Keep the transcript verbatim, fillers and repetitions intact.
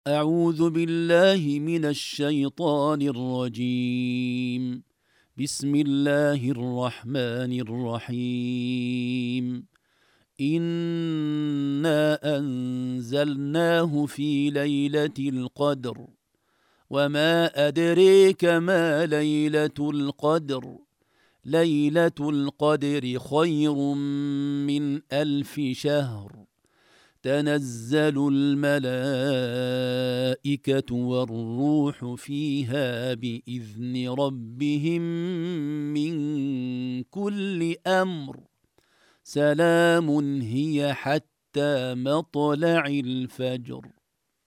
أعوذ بالله من الشيطان الرجيم. بسم الله الرحمن الرحيم. إنا أنزلناه في ليلة القدر وما أدريك ما ليلة القدر. ليلة القدر خير من ألف شهر. تنزل الملائكة والروح فيها بإذن ربهم من كل أمر. سلام هي حتى مطلع الفجر.